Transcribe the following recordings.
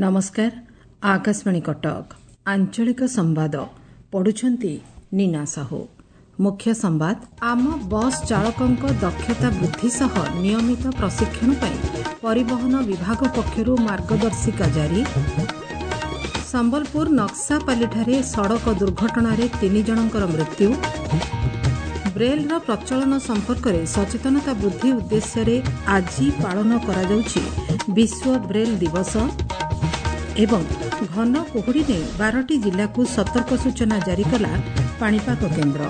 नमस्कार आकाशवाणी कटक आंचलिक संवाद पढ़ुछंती नीना साहू। मुख्य संवाद आम बस चालकों दक्षता वृद्धि सह नियमित प्रशिक्षण पर परिवहन विभाग पक्षरु मार्गदर्शिका जारी। संबलपुर नक्सापालीठारे सड़क दुर्घटना 3 जनकर मृत्यु। ब्रेलर प्रचलन संपर्क में सचेतनता वृद्धि उद्देश्य आज पालन करा जाउछि विश्व ब्रेल दिवस एवं घन कुहुड़ी ने 12टी जिला को सतर्क सूचना जारी कला पाणीपाग केन्द्र।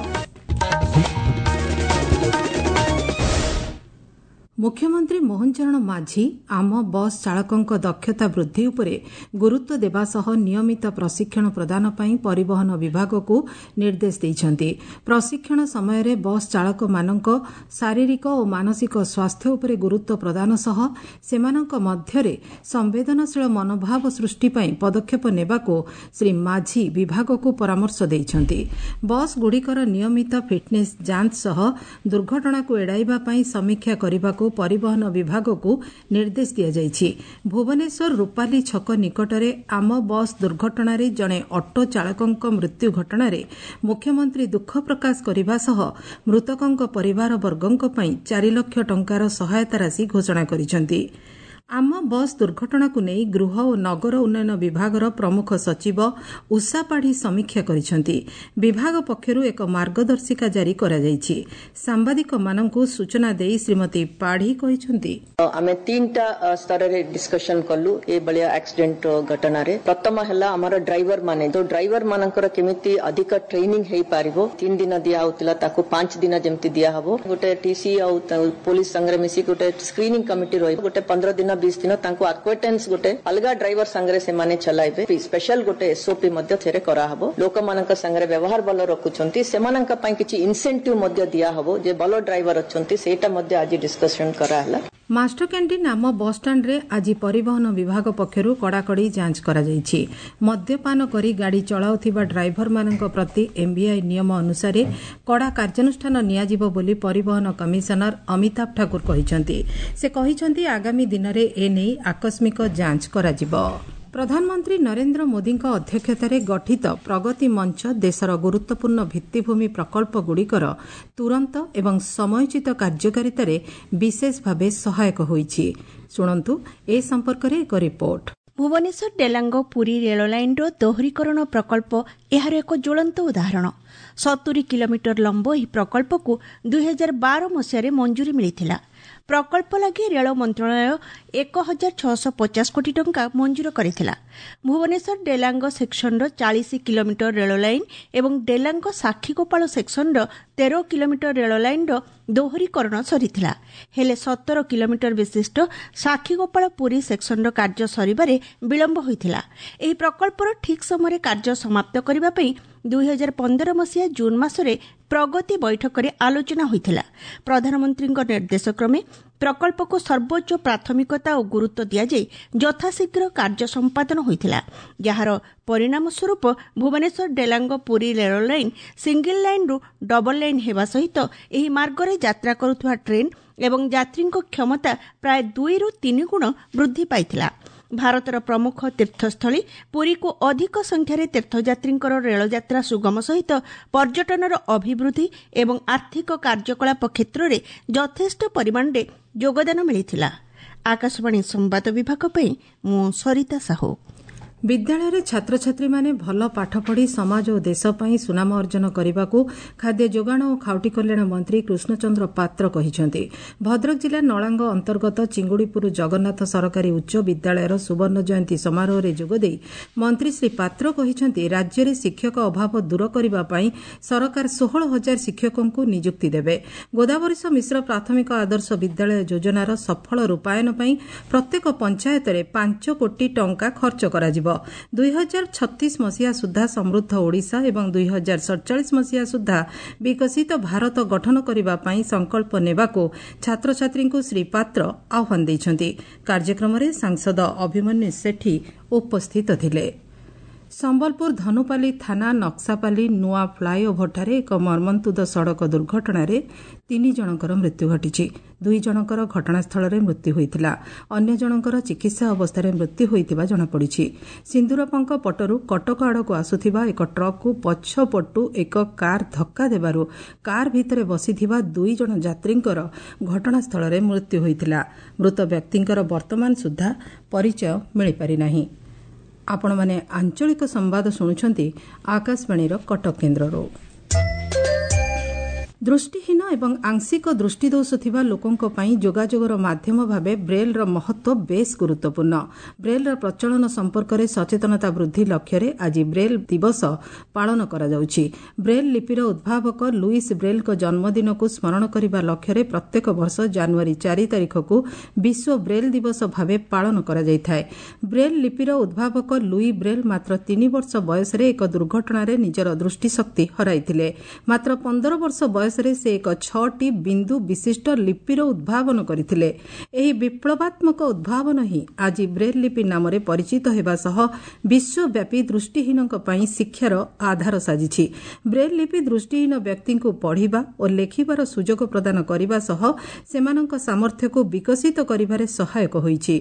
मुख्यमंत्री मोहन चरण माझी आम बस चालकों दक्षता वृद्धि उपरे गुरुत्व देवा सह नियमित प्रशिक्षण प्रदान पई परिवहन विभाग को निर्देश देइछंती। प्रशिक्षण समय रे बस चालक मानक शारीरिक और मानसिक स्वास्थ्य उपरे गुरुत्व प्रदान सह सेमानक मध्यरे संवेदनशील मनोभाव सृष्टि पई पदक्षेप नेबाको श्री माझी विभाग को परामर्श देइछंती। बस गुड़िकर नियमित फिटनेस जांच सह दुर्घटना को एड़ाइबा पई समीक्षा करबाको परिवहन विभाग को निर्देश दिया जायछि। भुवनेश्वर रूपाली छक निकटरे आम बस दुर्घटना जड़े ऑटो चालकों मृत्यु घटना मुख्यमंत्री दुख प्रकाश करने सह मृतकों परिवार वर्गों 4 लाख टंकार सहायता राशि घोषणा करिसेंति। आम बस दुर्घटना को नहीं गृह और नगर उन्नयन विभाग प्रमुख सचिव उषा पाढ़ी समीक्षा करिसेंति। विभाग पक्षरु एक मार्गदर्शिका जारी करा जायछि। सांबादिक माननकु सूचना देई श्रीमती पाढ़ी कहिसेंति आमे 3टा स्तर रे डिस्कशन कलु ए बलिया एक्सीडेंट घटना रे। प्रथम हला हमर ड्राइवर माने तो ड्राइवर मानकर केमिति अधिक ट्रेनिंग हेई पारिबो 3 दिन दिया होतिला ताको 5 दिन जेमति दिया हबो। गोटे टीसी और पुलिस संगे मिसी गोटे स्क्रीनिंग कमिटी रही गोटे 15 दिन 20 दिन तांको एक्वेटेंस गोटे अलगा ड्राइवर संगे से माने चलाइबे। स्पेशल गोटे एसओपी मध्य थेरे करा हबो। लोक मानक संगे व्यवहार बल रखुछंती सेमानक पई किछि इंसेंटिव मध्य दिया हबो जे बल ड्राइवर अछंती सेटा मध्य आज डिस्कशन करा हला। मास्टर कैंटीन नाम बस स्टैंड रे आज परिवहन विभाग पक्षरु कड़ाकड़ी जांच करा जायछि। मद्यपान करी गाड़ी चलाउथिबा ड्राइवर मानक प्रति एमबीआई नियम अनुसार कड़ा कार्यानुष्ठान नियाजिबो बोली परिवहन कमिशनर अमिताभ ठाकुर कहिसेंति। से कहिसेंति आगामी दिन रे एने आकस्मिक जांच कराजिबो। प्रधानमंत्री नरेंद्र मोदी अध्यक्षतार गठित प्रगति मंच देशर गुरुत्वपूर्ण भित्तिभूमि प्रकल्पगुड़िकर तुरंत एवं समयोचित कार्यकारितार विशेष भाव सहायक होईछि। शुणन्तु ए संपर्क में एक रिपोर्ट। भुवनेश्वर डेलांग पुरी रेल लाइन दोहरीकरण प्रकल्प एहार एक ज्वलंत उदाहरण। 70 किलोमीटर लंब ଏହି प्रकल्पକୁ 2012 मसीह मंजूरी मिलिथिला। प्रकल्प लगी रेल मंत्रालय 1650 कोटी टंका मंजूर करिथिला। Bhubaneswar Delang section 40 kilometre rail line एवं Delang Sakshigopal section 13 kilometre rail line दोहरीकरण सरीथिला। हेले 17 किलोमीटर विशिष्ट साक्षीगोपाल पुरी सेक्शन कार्य सरीबारे विलंब होइथिला। ଏହି प्रकल्पर ठीक समय कार्य समाप्त करिबा पई 2015 मसीहा जून मासरे प्रगति बैठक में आलोचना होइथिला। प्रधानमंत्री निर्देश क्रमे प्रकल्प को सर्वोच्च प्राथमिकता और गुरुत्व दिया जाई यथाशीघ्र कार्य संपादन होइथिला। यार परिणाम स्वरूप Bhubaneswar Delang Puri rail line single line रु डबल लाइन हेबा सहित एही मार्ग रे यात्रा करुथुवा ट्रेन एवं यात्री क्षमता प्राय 2 रु 3 गुण वृद्धि पाइथिला। भारतर प्रमुख तीर्थस्थली पुरी को अधिक संख्यार तीर्थयात्री रेल यात्रा सुगम सहित पर्यटनर अभिवृद्धि एवं आर्थिक कार्यकलाप क्षेत्र में यथेष्ट परिमाण में योगदान मिलिथिला। आकाशवाणी संवाद विभाग पई मु सरिता साहू। विद्यालय छात्र छात्री माने भल पाठ पढ़ी समाज और देश पई सुनाम अर्जन करने खाद्य जोगाण और खाउटी कल्याण मंत्री कृष्णचंद्र पात्र कहिसेंति। भद्रक जिला नलांग अंतर्गत चिंगुड़ीपुर जगन्नाथ सरकारी उच्च विद्यालयर सुवर्ण जयंती समारोह रे जोगदेई मंत्री श्री पात्र कहिसेंति राज्य में शिक्षक अभाव दूर करने पई सरकार 16,000 शिक्षकों को नियुक्ति देवे। गोदावरीश मिश्र प्राथमिक आदर्श विद्यालय योजनार सफल रूपायन पई प्रत्येक पंचायत में 5 कोटी टंका खर्च कराजिबो। 2036 मसीहा सुधा समृद्ध ओडिशा एवं 2047 मसीहा सुधा विकसित भारत गठन करने पई संकल्प नेबाको छात्र छात्री को श्री पात्र आह्वान दैछंती। कार्यक्रम में सांसद अभिमन्यु सेठी उपस्थित थिले। ସମ୍ବଲପୁର ଧନୁପାଲି ଥାନା ନକ୍ସାପାଲି ନୂଆ ଫ୍ଲାଏଓଭରଠାରେ ଏକ ମର୍ମନ୍ତୁଦ ସଡ଼କ ଦୁର୍ଘଟଣାରେ 3 ଜଣଙ୍କର ମୃତ୍ୟୁ ଘଟିଛି। 2 ଜଣଙ୍କର ଘଟଣାସ୍ଥଳରେ ମୃତ୍ୟୁ ହୋଇଥିଲା। ଅନ୍ୟ ଜଣଙ୍କର ଚିକିତ୍ସା ଅବସ୍ଥାରେ ମୃତ୍ୟୁ ହୋଇଥିବା ଜଣାପଡ଼ିଛି। ସିନ୍ଦୁରପଙ୍କ ପଟରୁ କଟକ ଆଡ଼କୁ ଆସୁଥିବା ଏକ ଟ୍ରକ୍କୁ ପଛପଟୁ ଏକ କାର୍ ଧକ୍କା ଦେବାରୁ କାର୍ ଭିତରେ ବସିଥିବା 2 ଜଣ ଯାତ୍ରୀଙ୍କର ଘଟଣାସ୍ଥଳରେ ମୃତ୍ୟୁ ହୋଇଥିଲା। ମୃତ ବ୍ୟକ୍ତିଙ୍କର ବର୍ତ୍ତମାନ ସୁଦ୍ଧା ପରିଚୟ ମିଳିପାରି ନାହିଁ। ଆପଣମାନେ ଆଞ୍ଚଳିକ ସମ୍ବାଦ ଶୁଣୁଛନ୍ତି ଆକାଶବାଣୀର କଟକ କେନ୍ଦ୍ରରୁ। ଦୃଷ୍ଟିହୀନ ଏବଂ ଆଂଶିକ ଦୃଷ୍ଟିଦୋଷ ଥିବା ଲୋକଙ୍କ ପାଇଁ ଯୋଗାଯୋଗର ମାଧ୍ୟମ ଭାବେ ବ୍ରେଲ୍ର ମହତ୍ତ୍ୱ ବେଶ୍ ଗୁରୁତ୍ୱପୂର୍ଣ୍ଣ। ବ୍ରେଲ୍ର ପ୍ରଚଳନ ସମ୍ପର୍କରେ ସଚେତନତା ବୃଦ୍ଧି ଲକ୍ଷ୍ୟରେ ଆଜି ବ୍ରେଲ୍ ଦିବସ ପାଳନ କରାଯାଉଛି। ବ୍ରେଲ୍ ଲିପିର ଉଦ୍ଭାବକ ଲୁଇସ୍ ବ୍ରେଲ୍ଙ୍କ ଜନ୍ମଦିନକୁ ସ୍ମରଣ କରିବା ଲକ୍ଷ୍ୟରେ ପ୍ରତ୍ୟେକ ବର୍ଷ ଜାନୁଆରୀ 4 ତାରିଖକୁ ବିଶ୍ୱ ବ୍ରେଲ୍ ଦିବସ ଭାବେ ପାଳନ କରାଯାଇଥାଏ। ବ୍ରେଲ୍ ଲିପିର ଉଦ୍ଭାବକ ଲୁଇ ବ୍ରେଲ୍ ମାତ୍ର 3 ବର୍ଷ ବୟସରେ ଏକ ଦୁର୍ଘଟଣାରେ ନିଜର ଦୃଷ୍ଟିଶକ୍ତି ହରାଇଥିଲେ। ମାତ୍ର 15 ବର୍ଷ ବୟସରେ ସେ ଏକ 6ଟି ବିନ୍ଦୁ ବିଶିଷ୍ଟ ଲିପିର ଉଦ୍ଭାବନ କରିଥିଲେ। ଏହି ବିପ୍ଳବାତ୍ମକ ଉଦ୍ଭାବନ ହିଁ ଆଜି ବ୍ରେଲ୍ ଲିପି ନାମରେ ପରିଚିତ ହେବା ସହ ବିଶ୍ୱବ୍ୟାପୀ ଦୃଷ୍ଟିହୀନଙ୍କ ପାଇଁ ଶିକ୍ଷାର ଆଧାର ସାଜିଛି। ବ୍ରେଲ୍ ଲିପି ଦୃଷ୍ଟିହୀନ ବ୍ୟକ୍ତିଙ୍କୁ ପଢ଼ିବା ଓ ଲେଖିବାର ସୁଯୋଗ ପ୍ରଦାନ କରିବା ସହ ସେମାନଙ୍କ ସାମର୍ଥ୍ୟକୁ ବିକଶିତ କରିବାରେ ସହାୟକ ହୋଇଛି।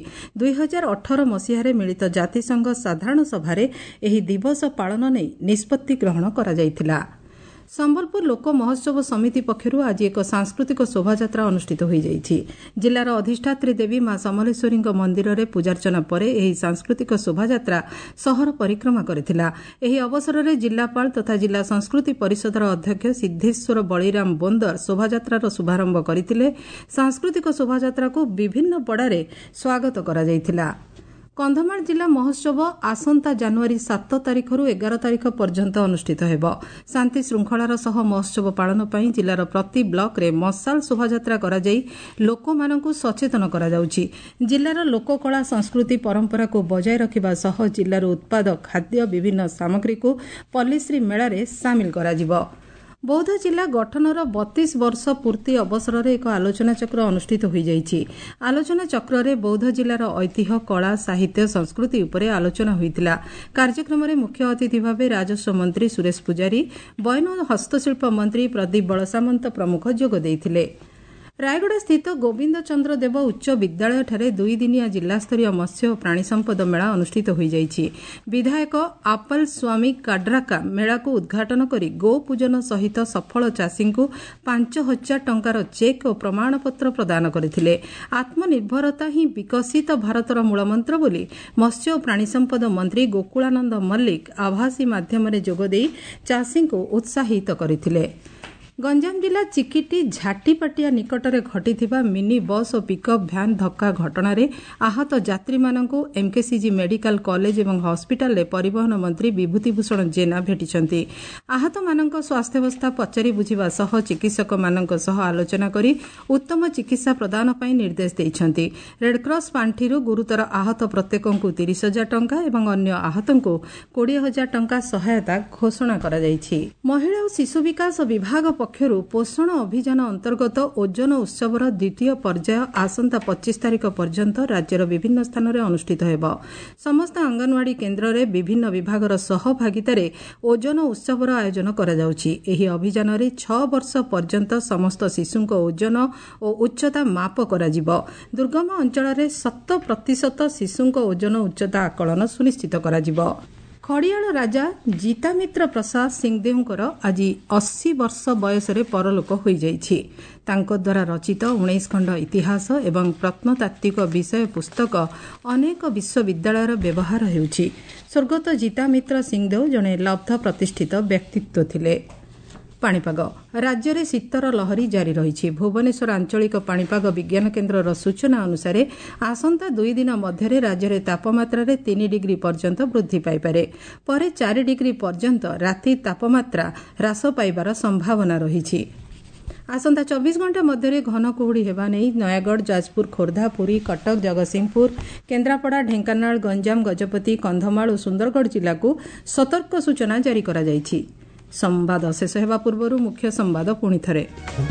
2018 ମସିହାରେ ମିଳିତ ଜାତିସଂଘ ସାଧାରଣ ସଭାରେ ଏହି ଦିବସ ପାଳନ ନେଇ ନିଷ୍ପତ୍ତି ଗ୍ରହଣ କରାଯାଇଥିଲା। ସମ୍ବଲପୁର ଲୋକ ମହୋତ୍ସବ ସମିତି ପକ୍ଷରୁ ଆଜି ଏକ ସାଂସ୍କୃତିକ ଶୋଭାଯାତ୍ରା ଅନୁଷ୍ଠିତ ହୋଇଯାଇଛି। ଜିଲ୍ଲାର ଅଧିଷ୍ଠାତ୍ରୀ ଦେବୀ ମା ସମଲେଶ୍ୱରୀଙ୍କ ମନ୍ଦିରରେ ପୂଜାର୍ଚ୍ଚନା ପରେ ଏହି ସାଂସ୍କୃତିକ ଶୋଭାଯାତ୍ରା ସହର ପରିକ୍ରମା କରିଥିଲା। ଏହି ଅବସରରେ ଜିଲ୍ଲାପାଳ ତଥା ଜିଲ୍ଲା ସଂସ୍କୃତି ପରିଷଦର ଅଧ୍ୟକ୍ଷ ସିଦ୍ଧେଶ୍ୱର ବଳିରାମ ବୋନ୍ଦର ଶୋଭାଯାତ୍ରାର ଶୁଭାରମ୍ଭ କରିଥିଲେ। ସାଂସ୍କୃତିକ ଶୋଭାଯାତ୍ରାକୁ ବିଭିନ୍ନ ପଡ଼ାରେ ସ୍ୱାଗତ କରାଯାଇଥିଲା। କନ୍ଧମାଳ ଜିଲ୍ଲା ମହୋତ୍ସବ ଆସନ୍ତା ଜାନୁଆରୀ 7 ତାରିଖରୁ 11 ତାରିଖ ପର୍ଯ୍ୟନ୍ତ ଅନୁଷ୍ଠିତ ହେବ। ଶାନ୍ତି ଶୃଙ୍ଖଳାର ସହ ମହୋତ୍ସବ ପାଳନ ପାଇଁ ଜିଲ୍ଲାର ପ୍ରତି ବ୍ଲକରେ ମଶାଲ ଶୋଭାଯାତ୍ରା କରାଯାଇ ଲୋକମାନଙ୍କୁ ସଚେତନ କରାଯାଉଛି। ଜିଲ୍ଲାର ଲୋକକଳା ସଂସ୍କୃତି ପରମ୍ପରାକୁ ବଜାୟ ରଖିବା ସହ ଜିଲ୍ଲାର ଉତ୍ପାଦ ଖାଦ୍ୟ ବିଭିନ୍ନ ସାମଗ୍ରୀକୁ ପଲ୍ଲିଶ୍ରୀ ମେଳାରେ ସାମିଲ କରାଯିବ। ବୌଦ୍ଧ ଜିଲ୍ଲା ଗଠନର 32 ବର୍ଷ ପୂର୍ତ୍ତି ଅବସରରେ ଏକ ଆଲୋଚନାଚକ୍ର ଅନୁଷ୍ଠିତ ହୋଇଯାଇଛି। ଆଲୋଚନାଚକ୍ରରେ ବୌଦ୍ଧ ଜିଲ୍ଲାର ଐତିହ୍ୟ କଳା ସାହିତ୍ୟ ସଂସ୍କୃତି ଉପରେ ଆଲୋଚନା ହୋଇଥିଲା। କାର୍ଯ୍ୟକ୍ରମରେ ମୁଖ୍ୟ ଅତିଥି ଭାବେ ରାଜସ୍ୱ ମନ୍ତ୍ରୀ ସୁରେଶ ପୂଜାରୀ, ବୟନ ଓ ହସ୍ତଶିଳ୍ପ ମନ୍ତ୍ରୀ ପ୍ରଦୀପ ବଳସାମନ୍ତ ପ୍ରମୁଖ ଯୋଗ ଦେଇଥିଲେ। ରାୟଗଡ଼ାସ୍ଥିତ ଗୋବିନ୍ଦ ଚନ୍ଦ୍ର ଦେବ ଉଚ୍ଚ ବିଦ୍ୟାଳୟଠାରେ 2 ଦିନିଆ ଜିଲ୍ଲାସ୍ତରୀୟ ମତ୍ସ୍ୟ ଓ ପ୍ରାଣୀ ସମ୍ପଦ ମେଳା ଅନୁଷ୍ଠିତ ହୋଇଯାଇଛି। ବିଧାୟକ ଆପଲ ସ୍ୱାମୀ କାଡ୍ରାକା ମେଳାକୁ ଉଦ୍ଘାଟନ କରି ଗୋ ପୂଜନ ସହିତ ସଫଳ ଚାଷୀଙ୍କୁ 5,000 ଟଙ୍କାର ଚେକ୍ ଓ ପ୍ରମାଣପତ୍ର ପ୍ରଦାନ କରିଥିଲେ। ଆତ୍ମନିର୍ଭରତା ହିଁ ବିକଶିତ ଭାରତର ମୂଳମନ୍ତ୍ର ବୋଲି ମତ୍ସ୍ୟ ଓ ପ୍ରାଣୀ ସମ୍ପଦ ମନ୍ତ୍ରୀ ଗୋକୁଳାନନ୍ଦ ମଲ୍ଲିକ ଆଭାସୀ ମାଧ୍ୟମରେ ଯୋଗଦେଇ ଚାଷୀଙ୍କୁ ଉତ୍ସାହିତ କରିଥିଲେ। ଗଞ୍ଜାମ ଜିଲ୍ଲା ଚିକିଟି ଝାଟିପାଟିଆ ନିକଟରେ ଘଟିଥିବା ମିନି ବସ୍ ଓ ପିକଅପ୍ ଭ୍ୟାନ୍ ଧକ୍କା ଘଟଣାରେ ଆହତ ଯାତ୍ରୀମାନଙ୍କୁ ଏମ୍କେସିଜି ମେଡିକାଲ କଲେଜ ଏବଂ ହସ୍ପିଟାଲରେ ପରିବହନ ମନ୍ତ୍ରୀ ବିଭୂତିଭୂଷଣ ଜେନା ଭେଟିଛନ୍ତି। ଆହତମାନଙ୍କ ସ୍ୱାସ୍ଥ୍ୟାବସ୍ଥା ପଚାରି ବୁଝିବା ସହ ଚିକିତ୍ସକମାନଙ୍କ ସହ ଆଲୋଚନା କରି ଉତ୍ତମ ଚିକିତ୍ସା ପ୍ରଦାନ ପାଇଁ ନିର୍ଦ୍ଦେଶ ଦେଇଛନ୍ତି। ରେଡ୍କ୍ରସ୍ ପାଣ୍ଠିରୁ ଗୁରୁତର ଆହତ ପ୍ରତ୍ୟେକଙ୍କୁ 30,000 ଟଙ୍କା ଏବଂ ଅନ୍ୟ ଆହତଙ୍କୁ 20,000 ଟଙ୍କା ସହାୟତା ଘୋଷଣା କରାଯାଇଛି। ମହିଳା ଓ ଶିଶୁ ବିକାଶ ବିଭାଗ ପକ୍ଷରୁ ପୋଷଣ ଅଭିଯାନ ଅନ୍ତର୍ଗତ ଓଜନ ଉତ୍ସବର ଦ୍ୱିତୀୟ ପର୍ଯ୍ୟାୟ ଆସନ୍ତା 25 ତାରିଖ ପର୍ଯ୍ୟନ୍ତ ରାଜ୍ୟର ବିଭିନ୍ନ ସ୍ଥାନରେ ଅନୁଷ୍ଠିତ ହେବ। ସମସ୍ତ ଅଙ୍ଗନୱାଡି କେନ୍ଦ୍ରରେ ବିଭିନ୍ନ ବିଭାଗର ସହଭାଗିତାରେ ଓଜନ ଉତ୍ସବର ଆୟୋଜନ କରାଯାଉଛି। ଏହି ଅଭିଯାନରେ 6 ବର୍ଷ ପର୍ଯ୍ୟନ୍ତ ସମସ୍ତ ଶିଶୁଙ୍କ ଓଜନ ଓ ଉଚ୍ଚତା ମାପ କରାଯିବ। ଦୁର୍ଗମ ଅଞ୍ଚଳରେ 100% ଶିଶୁଙ୍କ ଓଜନ ଉଚ୍ଚତା ଆକଳନ ସୁନିଶ୍ଚିତ କରାଯିବ। ଖଡ଼ିଆଳ ରାଜା ଜିତାମିତ୍ର ପ୍ରସାଦ ସିଂଦେଓଙ୍କର ଆଜି 80 ବର୍ଷ ବୟସରେ ପରଲୋକ ହୋଇଯାଇଛି। ତାଙ୍କ ଦ୍ୱାରା ରଚିତ 19 ଖଣ୍ଡ ଇତିହାସ ଏବଂ ପ୍ରତ୍ନତାତ୍ତ୍ୱିକ ବିଷୟ ପୁସ୍ତକ ଅନେକ ବିଶ୍ୱବିଦ୍ୟାଳୟର ବ୍ୟବହାର ହେଉଛି। ସ୍ୱର୍ଗତ ଜିତାମିତ୍ର ସିଂଦେଓ ଜଣେ ଲବ୍ଧ ପ୍ରତିଷ୍ଠିତ ବ୍ୟକ୍ତିତ୍ୱ ଥିଲେ। ପାଣିପାଗ ରାଜ୍ୟରେ ଶୀତର ଲହରୀ ଜାରି ରହିଛି। ଭୁବନେଶ୍ୱର ଆଞ୍ଚଳିକ ପାଣିପାଗ ବିଜ୍ଞାନ କେନ୍ଦ୍ରର ସୂଚନା ଅନୁସାରେ ଆସନ୍ତା 2 ଦିନ ମଧ୍ୟରେ ରାଜ୍ୟରେ ତାପମାତ୍ରାରେ 3 ଡିଗ୍ରୀ ପର୍ଯ୍ୟନ୍ତ ବୃଦ୍ଧି ପାଇପାରେ। ପରେ 4 ଡିଗ୍ରୀ ପର୍ଯ୍ୟନ୍ତ ରାତି ତାପମାତ୍ରା ହ୍ରାସ ପାଇବାର ସମ୍ଭାବନା ରହିଛି। ଆସନ୍ତା 24 ଘଣ୍ଟା ମଧ୍ୟରେ ଘନ କୁହୁଡ଼ି ହେବା ନେଇ ନୟାଗଡ଼, ଯାଜପୁର, ଖୋର୍ଦ୍ଧା, ପୁରୀ, କଟକ, ଜଗତସିଂହପୁର, କେନ୍ଦ୍ରାପଡ଼ା, ଢେଙ୍କାନାଳ, ଗଞ୍ଜାମ, ଗଜପତି, କନ୍ଧମାଳ ଓ ସୁନ୍ଦରଗଡ଼ ଜିଲ୍ଲାକୁ ସତର୍କ ସୂଚନା ଜାରି କରାଯାଇଛି। ସମ୍ବାଦ ଶେଷ ହେବା ପୂର୍ବରୁ ମୁଖ୍ୟ ସମ୍ବାଦ ପୁଣି ଥରେ।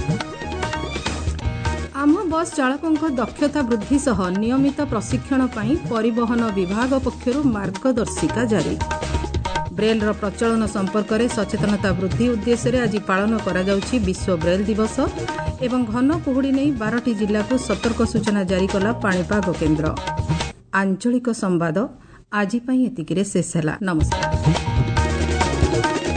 ଆମ ବସ୍ ଚାଳକଙ୍କ ଦକ୍ଷତା ବୃଦ୍ଧି ସହ ନିୟମିତ ପ୍ରଶିକ୍ଷଣ ପାଇଁ ପରିବହନ ବିଭାଗ ପକ୍ଷରୁ ମାର୍ଗଦର୍ଶିକା ଜାରି। ବ୍ରେଲ୍ର ପ୍ରଚଳନ ସମ୍ପର୍କରେ ସଚେତନତା ବୃଦ୍ଧି ଉଦ୍ଦେଶ୍ୟରେ ଆଜି ପାଳନ କରାଯାଉଛି ବିଶ୍ୱ ବ୍ରେଲ୍ ଦିବସ ଏବଂ ଘନ କୁହୁଡ଼ି ନେଇ 12ଟି ଜିଲ୍ଲାକୁ ସତର୍କ ସୂଚନା ଜାରି କଲା ପାଣିପାଗ କେନ୍ଦ୍ର। ଆଞ୍ଚଳିକ ସମ୍ବାଦ ଆଜି ପାଇଁ ଏତିକିରେ ଶେଷ ହେଲା। ନମସ୍କାର।